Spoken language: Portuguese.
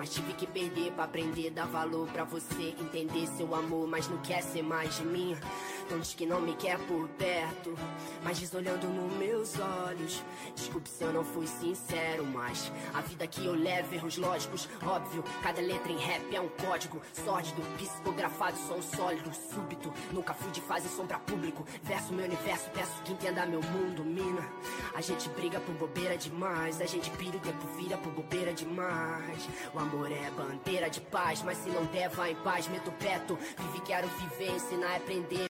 mas tive que perder pra aprender. Dar valor pra você entender seu amor, mas não quer ser mais de mim. Então diz que não me quer por perto, mas diz olhando nos meus olhos. Desculpe se eu não fui sincero, mas a vida que eu levo, erros lógicos, óbvio. Cada letra em rap é um código sórdido, psicografado, som sólido, súbito. Nunca fui de fazer som pra público. Verso meu universo, peço que entenda meu mundo, mina. A gente briga por bobeira demais, a gente pira, o tempo vira por bobeira demais. O amor é bandeira de paz, mas se não der, vai em paz. Meto o peto, vive, quero viver, ensinar, aprender.